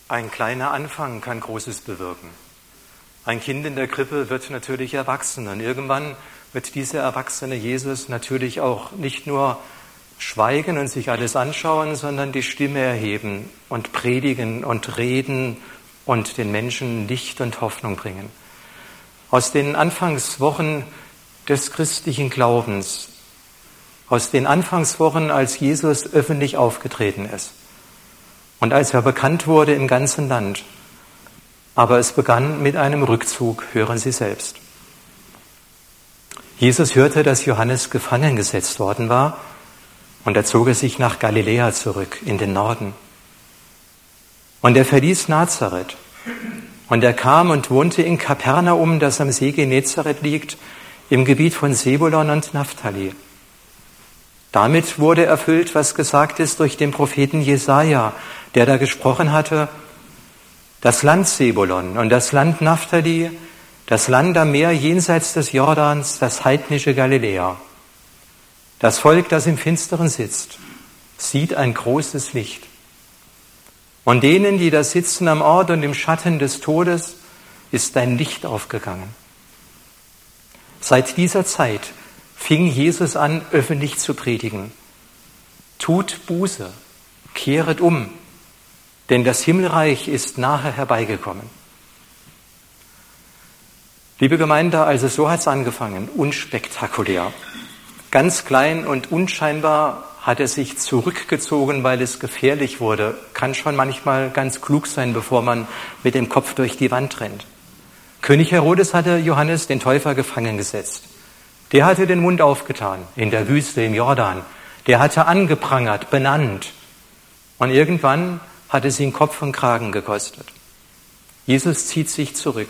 Ein kleiner Anfang kann Großes bewirken. Ein Kind in der Krippe wird natürlich erwachsen und irgendwann wird dieser erwachsene Jesus natürlich auch nicht nur schweigen und sich alles anschauen, sondern die Stimme erheben und predigen und reden und den Menschen Licht und Hoffnung bringen. Aus den Anfangswochen des christlichen Glaubens, aus den Anfangswochen, als Jesus öffentlich aufgetreten ist und als er bekannt wurde im ganzen Land. Aber es begann mit einem Rückzug, hören Sie selbst. Jesus hörte, dass Johannes gefangen gesetzt worden war, und da zog er sich nach Galiläa zurück, in den Norden. Und er verließ Nazareth, und er kam und wohnte in Kapernaum, das am See Genezareth liegt, im Gebiet von Sebulon und Naphtali. Damit wurde erfüllt, was gesagt ist durch den Propheten Jesaja, der da gesprochen hatte: Das Land Sebulon und das Land Naphtali, das Land am Meer jenseits des Jordans, das heidnische Galiläa. Das Volk, das im Finsteren sitzt, sieht ein großes Licht. Und denen, die da sitzen am Ort und im Schatten des Todes, ist ein Licht aufgegangen. Seit dieser Zeit fing Jesus an, öffentlich zu predigen. Tut Buße, kehret um, denn das Himmelreich ist nahe herbeigekommen. Liebe Gemeinde, also so hat es angefangen, unspektakulär. Ganz klein und unscheinbar hat er sich zurückgezogen, weil es gefährlich wurde. Kann schon manchmal ganz klug sein, bevor man mit dem Kopf durch die Wand rennt. König Herodes hatte Johannes den Täufer gefangen gesetzt. Der hatte den Mund aufgetan, in der Wüste, im Jordan. Der hatte angeprangert, benannt. Und irgendwann hat es ihn Kopf und Kragen gekostet. Jesus zieht sich zurück.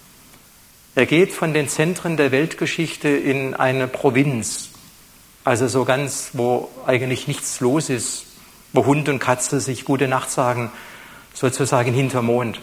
Er geht von den Zentren der Weltgeschichte in eine Provinz, also so ganz, wo eigentlich nichts los ist, wo Hund und Katze sich gute Nacht sagen, sozusagen hinterm Mond.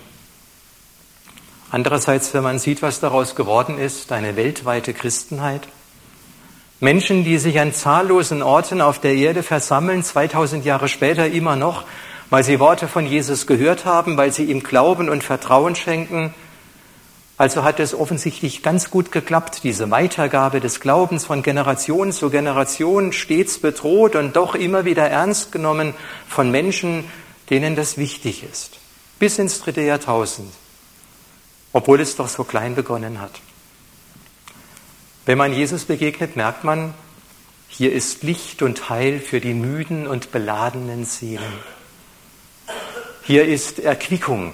Andererseits, wenn man sieht, was daraus geworden ist, eine weltweite Christenheit. Menschen, die sich an zahllosen Orten auf der Erde versammeln, 2000 Jahre später immer noch, weil sie Worte von Jesus gehört haben, weil sie ihm Glauben und Vertrauen schenken. Also hat es offensichtlich ganz gut geklappt, diese Weitergabe des Glaubens von Generation zu Generation, stets bedroht und doch immer wieder ernst genommen von Menschen, denen das wichtig ist. Bis ins 3. Jahrtausend, obwohl es doch so klein begonnen hat. Wenn man Jesus begegnet, merkt man, hier ist Licht und Heil für die müden und beladenen Seelen. Hier ist Erquickung.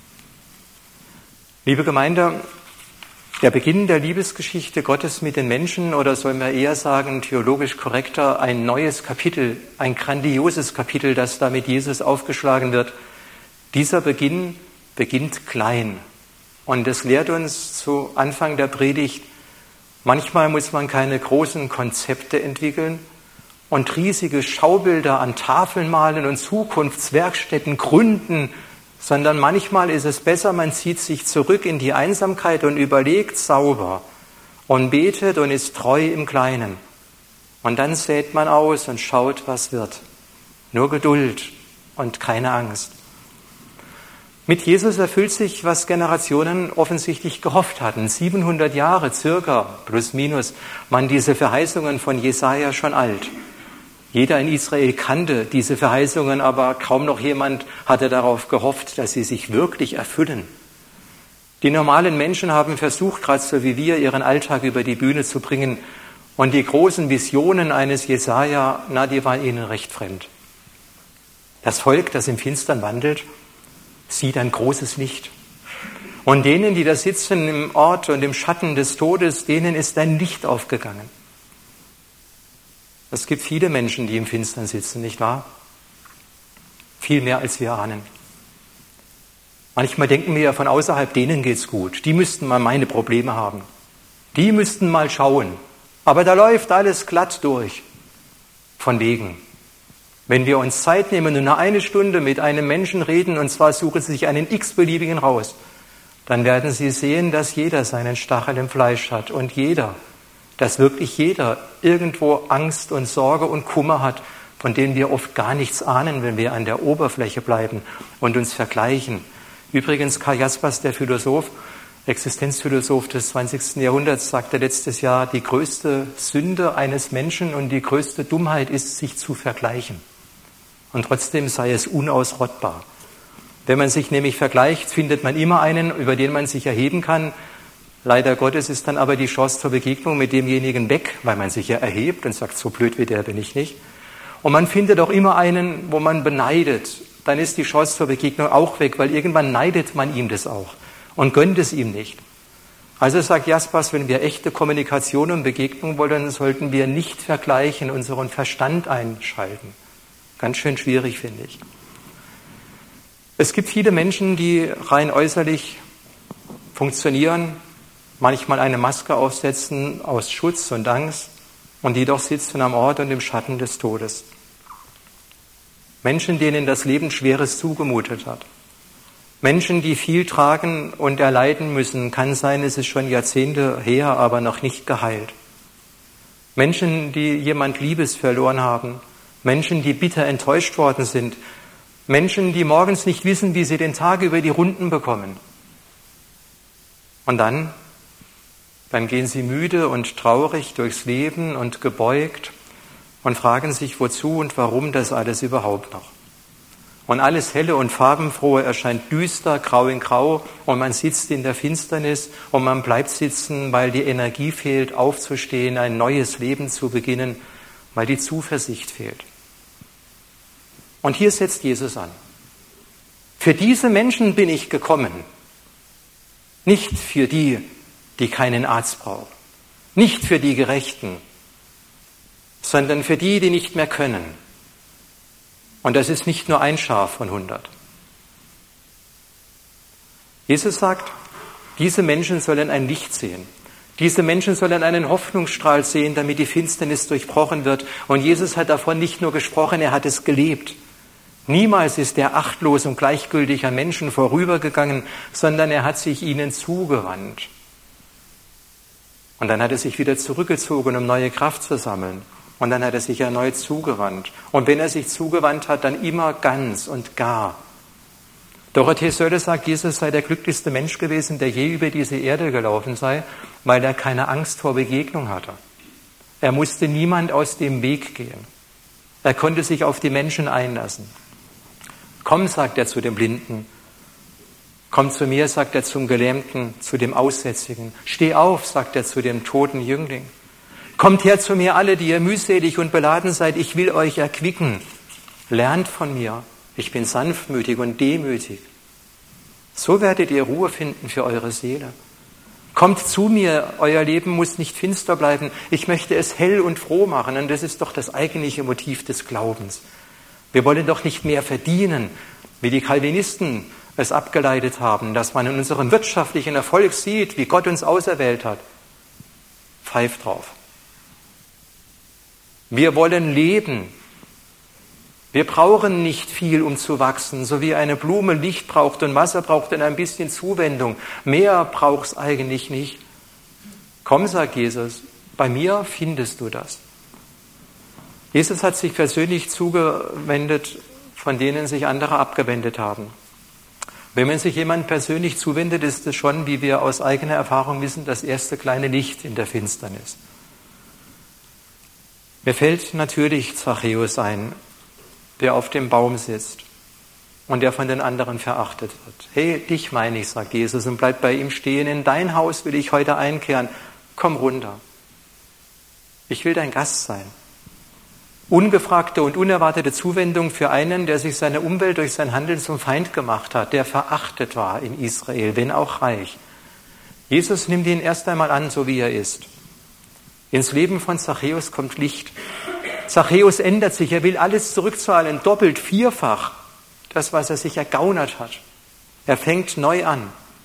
Liebe Gemeinde, der Beginn der Liebesgeschichte Gottes mit den Menschen, oder sollen wir eher sagen, theologisch korrekter, ein neues Kapitel, ein grandioses Kapitel, das da mit Jesus aufgeschlagen wird. Dieser Beginn beginnt klein. Und es lehrt uns zu Anfang der Predigt, manchmal muss man keine großen Konzepte entwickeln und riesige Schaubilder an Tafeln malen und Zukunftswerkstätten gründen, sondern manchmal ist es besser, man zieht sich zurück in die Einsamkeit und überlegt sauber und betet und ist treu im Kleinen. Und dann sät man aus und schaut, was wird. Nur Geduld und keine Angst. Mit Jesus erfüllt sich, was Generationen offensichtlich gehofft hatten. 700 Jahre circa, plus minus, waren diese Verheißungen von Jesaja schon alt. Jeder in Israel kannte diese Verheißungen, aber kaum noch jemand hatte darauf gehofft, dass sie sich wirklich erfüllen. Die normalen Menschen haben versucht, gerade so wie wir, ihren Alltag über die Bühne zu bringen. Und die großen Visionen eines Jesaja, die waren ihnen recht fremd. Das Volk, das im Finstern wandelt, sieht ein großes Licht. Und denen, die da sitzen im Ort und im Schatten des Todes, denen ist ein Licht aufgegangen. Es gibt viele Menschen, die im Finstern sitzen, nicht wahr? Viel mehr, als wir ahnen. Manchmal denken wir ja von außerhalb, denen geht's gut. Die müssten mal meine Probleme haben. Die müssten mal schauen. Aber da läuft alles glatt durch. Von wegen. Wenn wir uns Zeit nehmen und nur eine Stunde mit einem Menschen reden, und zwar suchen Sie sich einen x-beliebigen raus, dann werden Sie sehen, dass jeder seinen Stachel im Fleisch hat und dass wirklich jeder irgendwo Angst und Sorge und Kummer hat, von denen wir oft gar nichts ahnen, wenn wir an der Oberfläche bleiben und uns vergleichen. Übrigens, Karl Jaspers, der Philosoph, Existenzphilosoph des 20. Jahrhunderts, sagte letztes Jahr, die größte Sünde eines Menschen und die größte Dummheit ist, sich zu vergleichen. Und trotzdem sei es unausrottbar. Wenn man sich nämlich vergleicht, findet man immer einen, über den man sich erheben kann. Leider Gottes ist dann aber die Chance zur Begegnung mit demjenigen weg, weil man sich ja erhebt und sagt, so blöd wie der bin ich nicht. Und man findet auch immer einen, wo man beneidet. Dann ist die Chance zur Begegnung auch weg, weil irgendwann neidet man ihm das auch und gönnt es ihm nicht. Also sagt Jaspers, wenn wir echte Kommunikation und Begegnung wollen, sollten wir nicht vergleichen, unseren Verstand einschalten. Ganz schön schwierig, finde ich. Es gibt viele Menschen, die rein äußerlich funktionieren, manchmal eine Maske aufsetzen aus Schutz und Angst und die doch sitzen am Ort und im Schatten des Todes. Menschen, denen das Leben Schweres zugemutet hat. Menschen, die viel tragen und erleiden müssen, kann sein, es ist schon Jahrzehnte her, aber noch nicht geheilt. Menschen, die jemand Liebes verloren haben. Menschen, die bitter enttäuscht worden sind. Menschen, die morgens nicht wissen, wie sie den Tag über die Runden bekommen. Und dann gehen sie müde und traurig durchs Leben und gebeugt und fragen sich, wozu und warum das alles überhaupt noch. Und alles Helle und Farbenfrohe erscheint düster, grau in grau und man sitzt in der Finsternis und man bleibt sitzen, weil die Energie fehlt, aufzustehen, ein neues Leben zu beginnen, weil die Zuversicht fehlt. Und hier setzt Jesus an. Für diese Menschen bin ich gekommen. Nicht für die, die keinen Arzt brauchen. Nicht für die Gerechten, sondern für die, die nicht mehr können. Und das ist nicht nur ein Schaf von 100. Jesus sagt, diese Menschen sollen ein Licht sehen. Diese Menschen sollen einen Hoffnungsstrahl sehen, damit die Finsternis durchbrochen wird. Und Jesus hat davon nicht nur gesprochen, er hat es gelebt. Niemals ist er achtlos und gleichgültig an Menschen vorübergegangen, sondern er hat sich ihnen zugewandt. Und dann hat er sich wieder zurückgezogen, um neue Kraft zu sammeln. Und dann hat er sich erneut zugewandt. Und wenn er sich zugewandt hat, dann immer ganz und gar. Dorothee Sölle sagt, Jesus sei der glücklichste Mensch gewesen, der je über diese Erde gelaufen sei, weil er keine Angst vor Begegnung hatte. Er musste niemand aus dem Weg gehen. Er konnte sich auf die Menschen einlassen. Komm, sagt er zu dem Blinden. Komm zu mir, sagt er zum Gelähmten, zu dem Aussätzigen. Steh auf, sagt er zu dem toten Jüngling. Kommt her zu mir alle, die ihr mühselig und beladen seid, ich will euch erquicken. Lernt von mir, ich bin sanftmütig und demütig. So werdet ihr Ruhe finden für eure Seele. Kommt zu mir, euer Leben muss nicht finster bleiben. Ich möchte es hell und froh machen. Und das ist doch das eigentliche Motiv des Glaubens. Wir wollen doch nicht mehr verdienen, wie die Calvinisten es abgeleitet haben, dass man in unserem wirtschaftlichen Erfolg sieht, wie Gott uns auserwählt hat. Pfeift drauf. Wir wollen leben. Wir brauchen nicht viel, um zu wachsen, so wie eine Blume Licht braucht und Wasser braucht und ein bisschen Zuwendung. Mehr braucht es eigentlich nicht. Komm, sagt Jesus, bei mir findest du das. Jesus hat sich persönlich zugewendet, von denen sich andere abgewendet haben. Wenn man sich jemand persönlich zuwendet, ist es schon, wie wir aus eigener Erfahrung wissen, das erste kleine Licht in der Finsternis. Mir fällt natürlich Zachäus ein, der auf dem Baum sitzt und der von den anderen verachtet wird. Hey, dich meine ich, sagt Jesus, und bleib bei ihm stehen. In dein Haus will ich heute einkehren. Komm runter. Ich will dein Gast sein. Ungefragte und unerwartete Zuwendung für einen, der sich seine Umwelt durch sein Handeln zum Feind gemacht hat, der verachtet war in Israel, wenn auch reich. Jesus nimmt ihn erst einmal an, so wie er ist. Ins Leben von Zachäus kommt Licht. Zachäus ändert sich, er will alles zurückzahlen, doppelt, vierfach, das, was er sich ergaunert hat. Er fängt neu an.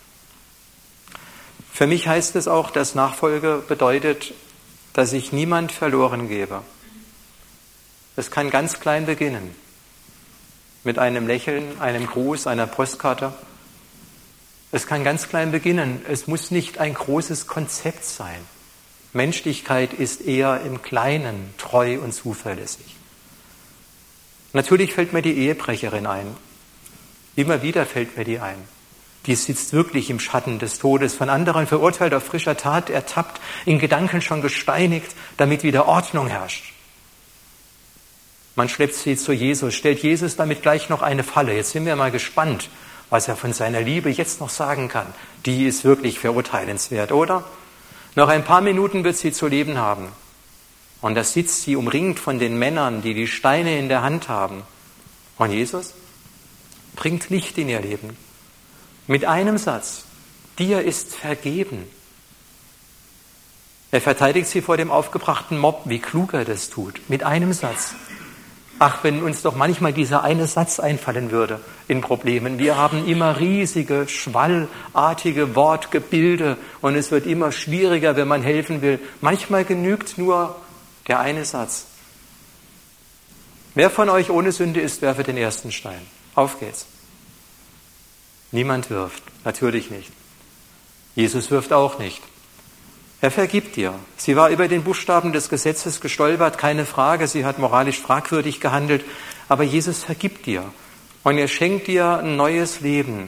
Für mich heißt es auch, dass Nachfolge bedeutet, dass ich niemand verloren gebe. Es kann ganz klein beginnen, mit einem Lächeln, einem Gruß, einer Postkarte. Es kann ganz klein beginnen, es muss nicht ein großes Konzept sein. Menschlichkeit ist eher im Kleinen treu und zuverlässig. Natürlich fällt mir die Ehebrecherin ein. Immer wieder fällt mir die ein. Die sitzt wirklich im Schatten des Todes, von anderen verurteilt, auf frischer Tat ertappt, in Gedanken schon gesteinigt, damit wieder Ordnung herrscht. Man schleppt sie zu Jesus, stellt Jesus damit gleich noch eine Falle. Jetzt sind wir mal gespannt, was er von seiner Liebe jetzt noch sagen kann. Die ist wirklich verurteilenswert, oder? Noch ein paar Minuten wird sie zu leben haben. Und da sitzt sie umringt von den Männern, die die Steine in der Hand haben. Und Jesus bringt Licht in ihr Leben. Mit einem Satz: Dir ist vergeben. Er verteidigt sie vor dem aufgebrachten Mob, wie klug er das tut. Mit einem Satz. Ach, wenn uns doch manchmal dieser eine Satz einfallen würde in Problemen. Wir haben immer riesige, schwallartige Wortgebilde und es wird immer schwieriger, wenn man helfen will. Manchmal genügt nur der eine Satz. Wer von euch ohne Sünde ist, werfe den ersten Stein. Auf geht's. Niemand wirft, natürlich nicht. Jesus wirft auch nicht. Er vergibt dir. Sie war über den Buchstaben des Gesetzes gestolpert, keine Frage, sie hat moralisch fragwürdig gehandelt, aber Jesus vergibt dir und er schenkt dir ein neues Leben.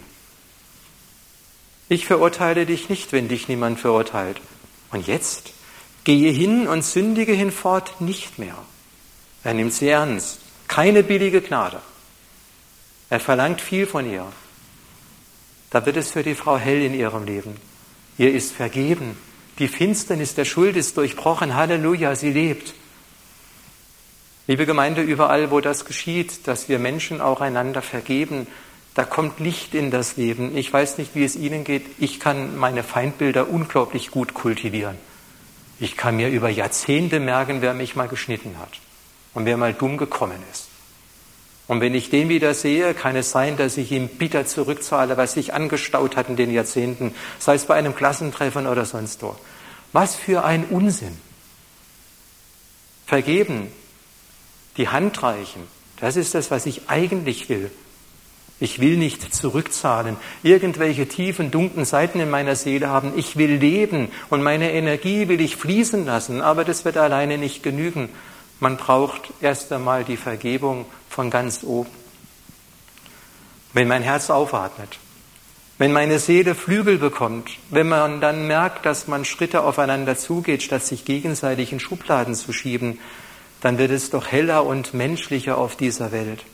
Ich verurteile dich nicht, wenn dich niemand verurteilt. Und jetzt gehe hin und sündige hinfort nicht mehr. Er nimmt sie ernst. Keine billige Gnade. Er verlangt viel von ihr. Da wird es für die Frau hell in ihrem Leben. Ihr ist vergeben. Die Finsternis der Schuld ist durchbrochen. Halleluja, sie lebt. Liebe Gemeinde, überall, wo das geschieht, dass wir Menschen auch einander vergeben, da kommt Licht in das Leben. Ich weiß nicht, wie es Ihnen geht. Ich kann meine Feindbilder unglaublich gut kultivieren. Ich kann mir über Jahrzehnte merken, wer mich mal geschnitten hat und wer mal dumm gekommen ist. Und wenn ich den wieder sehe, kann es sein, dass ich ihm bitter zurückzahle, was sich angestaut hat in den Jahrzehnten, sei es bei einem Klassentreffen oder sonst wo. Was für ein Unsinn. Vergeben, die Hand reichen, das ist das, was ich eigentlich will. Ich will nicht zurückzahlen, irgendwelche tiefen, dunklen Seiten in meiner Seele haben. Ich will leben und meine Energie will ich fließen lassen, aber das wird alleine nicht genügen. Man braucht erst einmal die Vergebung von ganz oben. Wenn mein Herz aufatmet, wenn meine Seele Flügel bekommt, wenn man dann merkt, dass man Schritte aufeinander zugeht, statt sich gegenseitig in Schubladen zu schieben, dann wird es doch heller und menschlicher auf dieser Welt.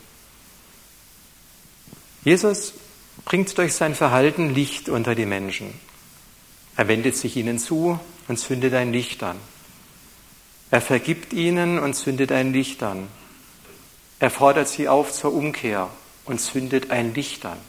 Jesus bringt durch sein Verhalten Licht unter die Menschen. Er wendet sich ihnen zu und zündet ein Licht an. Er vergibt ihnen und zündet ein Licht an. Er fordert sie auf zur Umkehr und zündet ein Licht an.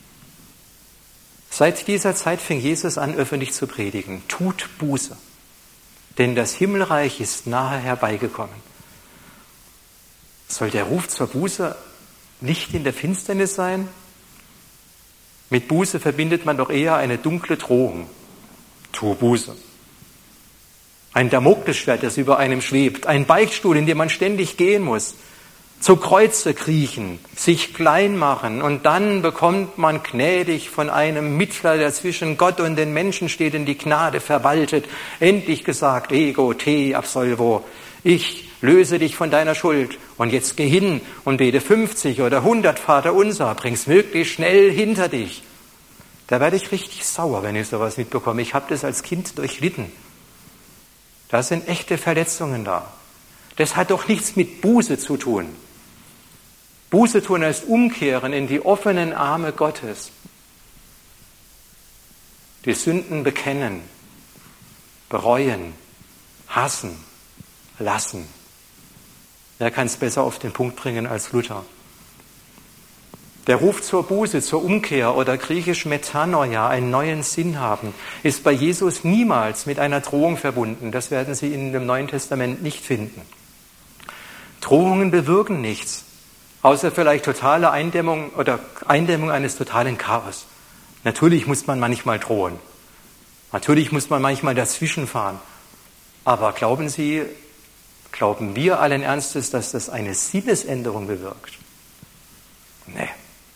Seit dieser Zeit fing Jesus an, öffentlich zu predigen. Tut Buße, denn das Himmelreich ist nahe herbeigekommen. Soll der Ruf zur Buße Licht in der Finsternis sein? Mit Buße verbindet man doch eher eine dunkle Drohung. Tu Buße. Ein Damoklesschwert, das über einem schwebt. Ein Beichtstuhl, in dem man ständig gehen muss. Zu Kreuze kriechen, sich klein machen und dann bekommt man gnädig von einem Mittler, der zwischen Gott und den Menschen steht, in die Gnade verwaltet, endlich gesagt, ego te absolvo, ich löse dich von deiner Schuld und jetzt geh hin und bete 50 oder 100 Vaterunser, bring's möglichst schnell hinter dich. Da werde ich richtig sauer, wenn ich sowas mitbekomme. Ich habe das als Kind durchlitten. Da sind echte Verletzungen da. Das hat doch nichts mit Buße zu tun. Buße tun heißt umkehren in die offenen Arme Gottes. Die Sünden bekennen, bereuen, hassen, lassen. Wer kann es besser auf den Punkt bringen als Luther? Der Ruf zur Buße, zur Umkehr oder griechisch Metanoia, einen neuen Sinn haben, ist bei Jesus niemals mit einer Drohung verbunden. Das werden Sie in dem Neuen Testament nicht finden. Drohungen bewirken nichts, außer vielleicht totale Eindämmung oder Eindämmung eines totalen Chaos. Natürlich muss man manchmal drohen. Natürlich muss man manchmal dazwischenfahren. Aber glauben wir allen Ernstes, dass das eine Sinnesänderung bewirkt? Nee.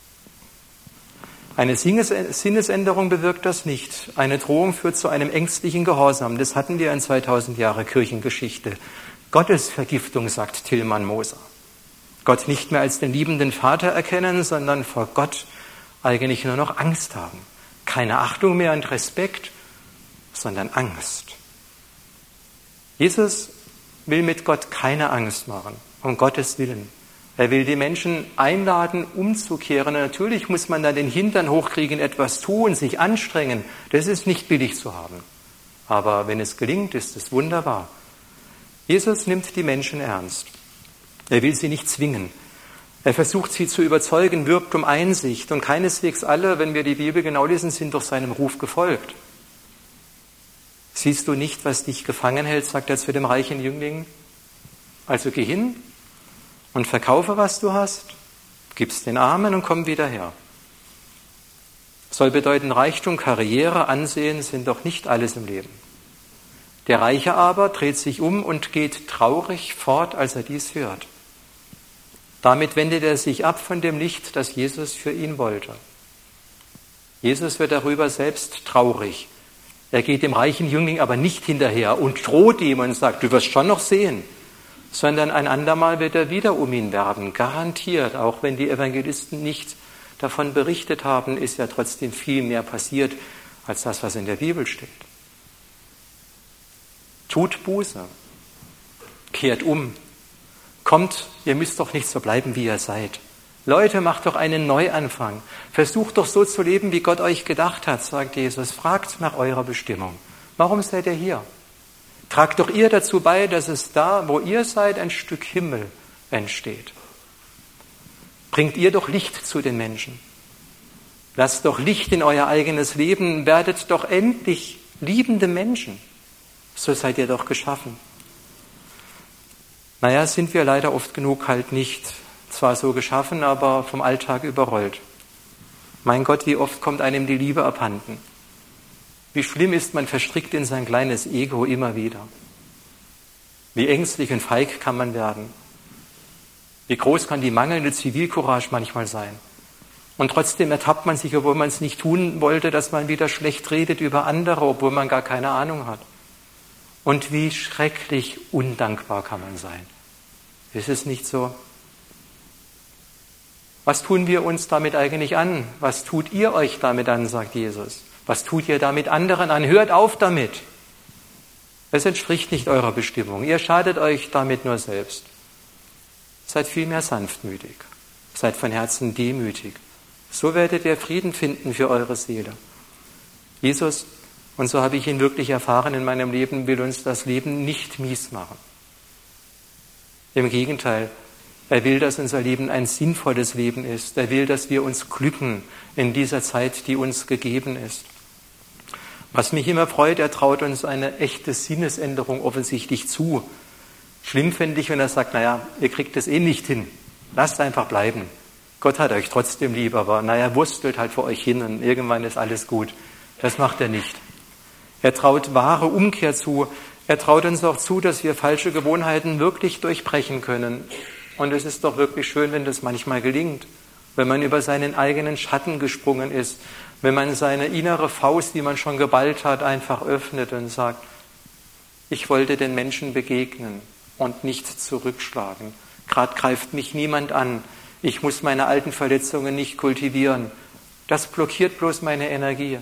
Eine Sinnesänderung bewirkt das nicht. Eine Drohung führt zu einem ängstlichen Gehorsam. Das hatten wir in 2000 Jahre Kirchengeschichte. Gottesvergiftung, sagt Tilman Moser. Gott nicht mehr als den liebenden Vater erkennen, sondern vor Gott eigentlich nur noch Angst haben. Keine Achtung mehr und Respekt, sondern Angst. Jesus will mit Gott keine Angst machen, um Gottes Willen. Er will die Menschen einladen, umzukehren. Und natürlich muss man dann den Hintern hochkriegen, etwas tun, sich anstrengen. Das ist nicht billig zu haben. Aber wenn es gelingt, ist es wunderbar. Jesus nimmt die Menschen ernst. Er will sie nicht zwingen. Er versucht sie zu überzeugen, wirbt um Einsicht. Und keineswegs alle, wenn wir die Bibel genau lesen, sind doch seinem Ruf gefolgt. Siehst du nicht, was dich gefangen hält, sagt er zu dem reichen Jüngling. Also geh hin und verkaufe, was du hast, gib's den Armen und komm wieder her. Soll bedeuten, Reichtum, Karriere, Ansehen sind doch nicht alles im Leben. Der Reiche aber dreht sich um und geht traurig fort, als er dies hört. Damit wendet er sich ab von dem Licht, das Jesus für ihn wollte. Jesus wird darüber selbst traurig. Er geht dem reichen Jüngling aber nicht hinterher und droht ihm und sagt, du wirst schon noch sehen, sondern ein andermal wird er wieder um ihn werben, garantiert. Auch wenn die Evangelisten nicht davon berichtet haben, ist ja trotzdem viel mehr passiert als das, was in der Bibel steht. Tut Buße, kehrt um, kommt, ihr müsst doch nicht so bleiben, wie ihr seid. Leute, macht doch einen Neuanfang. Versucht doch so zu leben, wie Gott euch gedacht hat, sagt Jesus. Fragt nach eurer Bestimmung. Warum seid ihr hier? Tragt doch ihr dazu bei, dass es da, wo ihr seid, ein Stück Himmel entsteht. Bringt ihr doch Licht zu den Menschen. Lasst doch Licht in euer eigenes Leben. Werdet doch endlich liebende Menschen. So seid ihr doch geschaffen. Naja, sind wir leider oft genug halt nicht zwar so geschaffen, aber vom Alltag überrollt. Mein Gott, wie oft kommt einem die Liebe abhanden. Wie schlimm ist man verstrickt in sein kleines Ego immer wieder. Wie ängstlich und feig kann man werden. Wie groß kann die mangelnde Zivilcourage manchmal sein. Und trotzdem ertappt man sich, obwohl man es nicht tun wollte, dass man wieder schlecht redet über andere, obwohl man gar keine Ahnung hat. Und wie schrecklich undankbar kann man sein. Ist es nicht so? Was tun wir uns damit eigentlich an? Was tut ihr euch damit an, sagt Jesus. Was tut ihr damit anderen an? Hört auf damit. Es entspricht nicht eurer Bestimmung. Ihr schadet euch damit nur selbst. Seid vielmehr sanftmütig. Seid von Herzen demütig. So werdet ihr Frieden finden für eure Seele. Jesus, und so habe ich ihn wirklich erfahren in meinem Leben, will uns das Leben nicht mies machen. Im Gegenteil, er will, dass unser Leben ein sinnvolles Leben ist. Er will, dass wir uns glücken in dieser Zeit, die uns gegeben ist. Was mich immer freut, er traut uns eine echte Sinnesänderung offensichtlich zu. Schlimm fände ich, wenn er sagt, naja, ihr kriegt es eh nicht hin. Lasst einfach bleiben. Gott hat euch trotzdem lieb, aber naja, wurstelt halt vor euch hin und irgendwann ist alles gut. Das macht er nicht. Er traut wahre Umkehr zu. Er traut uns auch zu, dass wir falsche Gewohnheiten wirklich durchbrechen können. Und es ist doch wirklich schön, wenn das manchmal gelingt, wenn man über seinen eigenen Schatten gesprungen ist, wenn man seine innere Faust, die man schon geballt hat, einfach öffnet und sagt, ich wollte den Menschen begegnen und nicht zurückschlagen. Gerade greift mich niemand an. Ich muss meine alten Verletzungen nicht kultivieren. Das blockiert bloß meine Energie.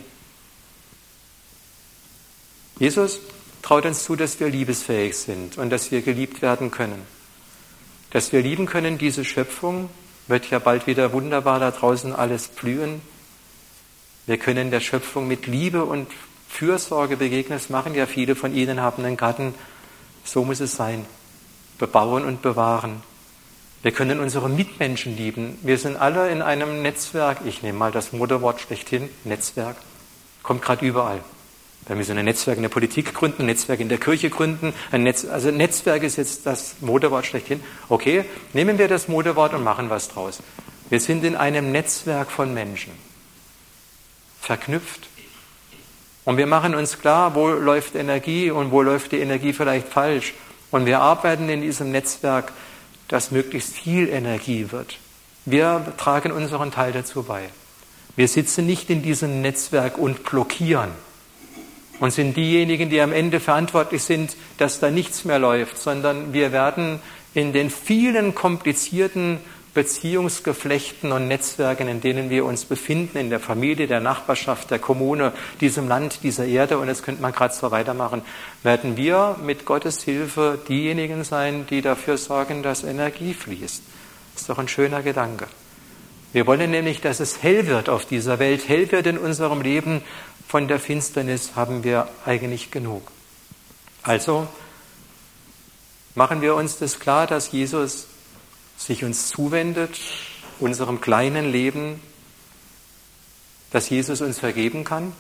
Jesus traut uns zu, dass wir liebesfähig sind und dass wir geliebt werden können. Dass wir lieben können, diese Schöpfung, wird ja bald wieder wunderbar da draußen alles blühen. Wir können der Schöpfung mit Liebe und Fürsorge begegnen. Das machen ja viele von Ihnen, haben einen Garten. So muss es sein. Bebauen und bewahren. Wir können unsere Mitmenschen lieben. Wir sind alle in einem Netzwerk. Ich nehme mal das Modewort schlechthin. Netzwerk. Kommt gerade überall. Wenn wir so ein Netzwerk in der Politik gründen, ein Netzwerk in der Kirche gründen, also Netzwerk ist jetzt das Modewort schlechthin. Okay, nehmen wir das Modewort und machen was draus. Wir sind in einem Netzwerk von Menschen. Verknüpft. Und wir machen uns klar, wo läuft Energie und wo läuft die Energie vielleicht falsch. Und wir arbeiten in diesem Netzwerk, dass möglichst viel Energie wird. Wir tragen unseren Teil dazu bei. Wir sitzen nicht in diesem Netzwerk und blockieren und sind diejenigen, die am Ende verantwortlich sind, dass da nichts mehr läuft, sondern wir werden in den vielen komplizierten Beziehungsgeflechten und Netzwerken, in denen wir uns befinden, in der Familie, der Nachbarschaft, der Kommune, diesem Land, dieser Erde, und das könnte man gerade so weitermachen, werden wir mit Gottes Hilfe diejenigen sein, die dafür sorgen, dass Energie fließt. Das ist doch ein schöner Gedanke. Wir wollen nämlich, dass es hell wird auf dieser Welt, hell wird in unserem Leben. Von der Finsternis haben wir eigentlich genug. Also machen wir uns das klar, dass Jesus sich uns zuwendet, unserem kleinen Leben, dass Jesus uns vergeben kann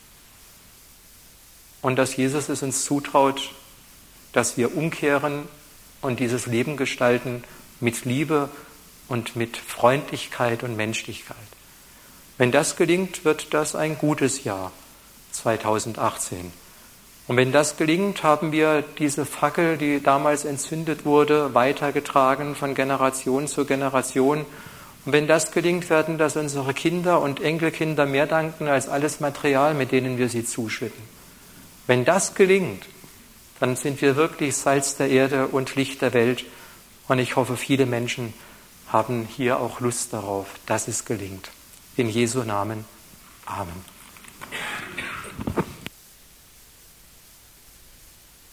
und dass Jesus es uns zutraut, dass wir umkehren und dieses Leben gestalten mit Liebe und mit Freundlichkeit und Menschlichkeit. Wenn das gelingt, wird das ein gutes Jahr 2018. Und wenn das gelingt, haben wir diese Fackel, die damals entzündet wurde, weitergetragen von Generation zu Generation. Und wenn das gelingt, werden das unsere Kinder und Enkelkinder mehr danken als alles Material, mit denen wir sie zuschütten. Wenn das gelingt, dann sind wir wirklich Salz der Erde und Licht der Welt. Und ich hoffe, viele Menschen haben hier auch Lust darauf, dass es gelingt. In Jesu Namen. Amen.